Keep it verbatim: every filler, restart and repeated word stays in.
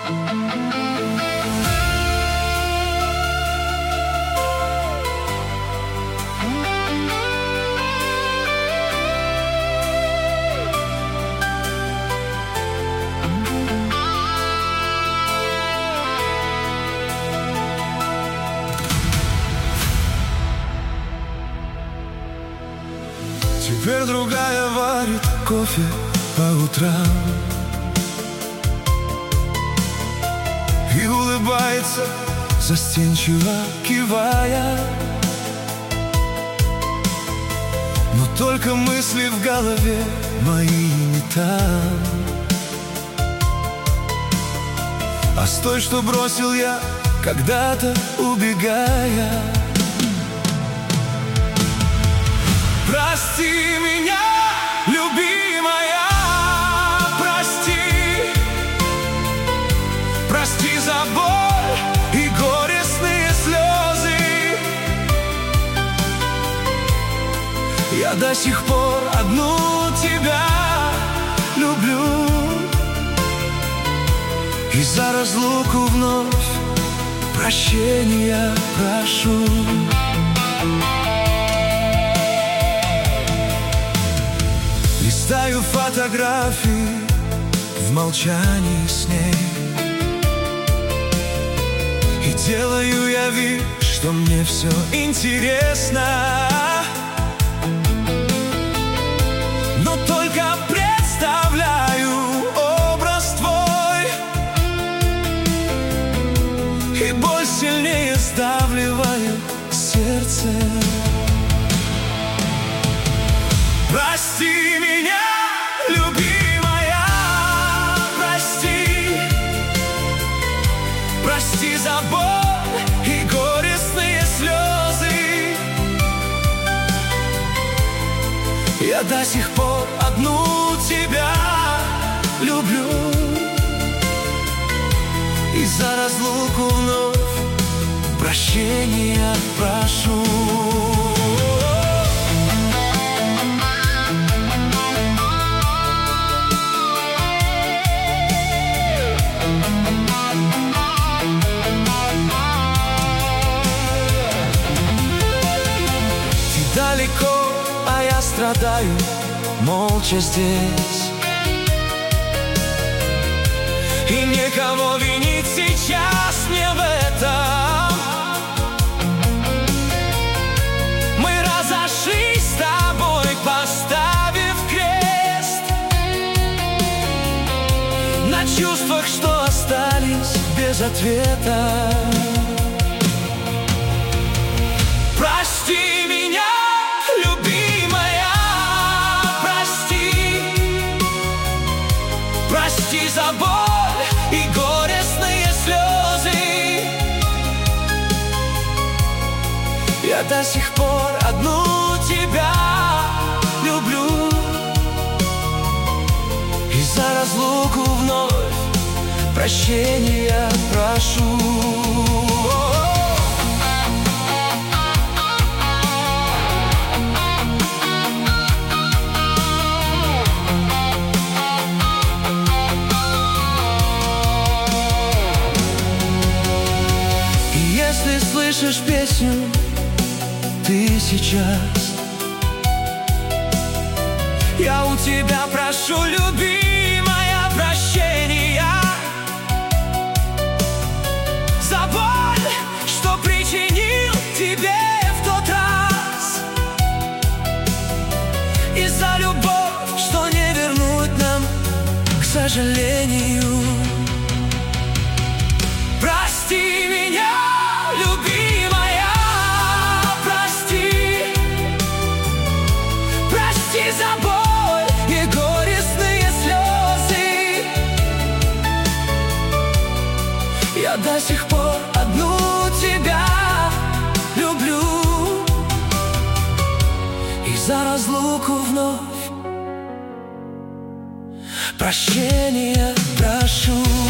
Теперь другая варит кофе по утрам и улыбается, застенчиво кивая. Но только мысли в голове мои не там. А с той, что бросил я когда-то, убегая. Прости меня, любимая, прости. Прости за боль и горестные слезы. Я до сих пор одну тебя люблю, и за разлуку вновь прощения прошу. Листаю фотографии в молчании с ней, и делаю я вид, что мне все интересно. Но только представляю образ твой, и боль сильнее сдавливает сердце. Прости меня, любимая, прости. Прости за боль и горестные слезы. Я до сих пор одну тебя люблю, и за разлуку вновь прощения прошу. Далеко, а я страдаю молча здесь, и никого винить сейчас не в этом. Мы разошлись с тобой, поставив крест на чувствах, что остались без ответа. Прости меня, прости за боль и горестные слезы. Я до сих пор одну тебя люблю, и за разлуку вновь прощения прошу. Если слышишь песню ты сейчас, я у тебя прошу, любимая, прощения за боль, что причинил тебе в тот раз, и за любовь, что не вернуть нам, к сожалению. Прости меня, любимая, прости. Прости за боль и горестные слезы. Я до сих пор одну тебя люблю, и за разлуку вновь прощения прошу.